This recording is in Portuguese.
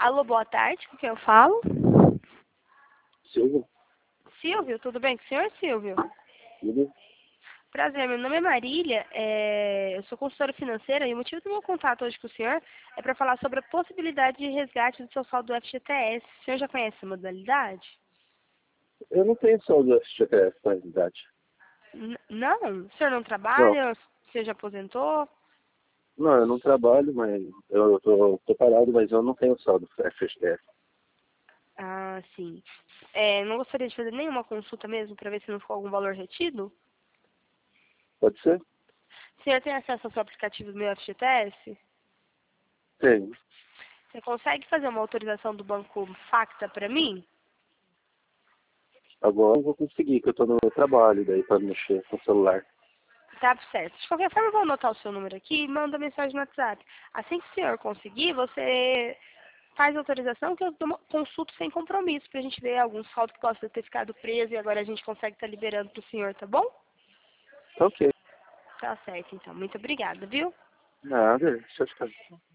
Alô, boa tarde, com quem eu falo? Silvio? Silvio, tudo bem com o senhor, Silvio? Tudo? Prazer, meu nome é Marília, eu sou consultora financeira e o motivo do meu contato hoje com o senhor é para falar sobre a possibilidade de resgate do seu saldo do FGTS. O senhor já conhece a modalidade? Eu não tenho saldo FGTS na realidade. Não? O senhor não Não. trabalha? O senhor já aposentou? Não, eu não trabalho, mas eu tô parado, mas eu não tenho saldo FGTS. Ah, sim. Não gostaria de fazer nenhuma consulta mesmo para ver se não ficou algum valor retido? Pode ser? O senhor tem acesso ao seu aplicativo do meu FGTS? Tenho. Você consegue fazer uma autorização do Banco Facta para mim? Agora eu vou conseguir, que eu tô no meu trabalho, daí para mexer com o celular. Tá certo. De qualquer forma, eu vou anotar o seu número aqui e manda mensagem no WhatsApp. Assim que o senhor conseguir, você faz a autorização que eu consulto sem compromisso pra gente ver alguns saldos que possa ter ficado preso e agora a gente consegue estar liberando pro senhor, tá bom? Tá ok. Tá certo, então. Muito obrigada, viu? Nada, deixa eu ficar.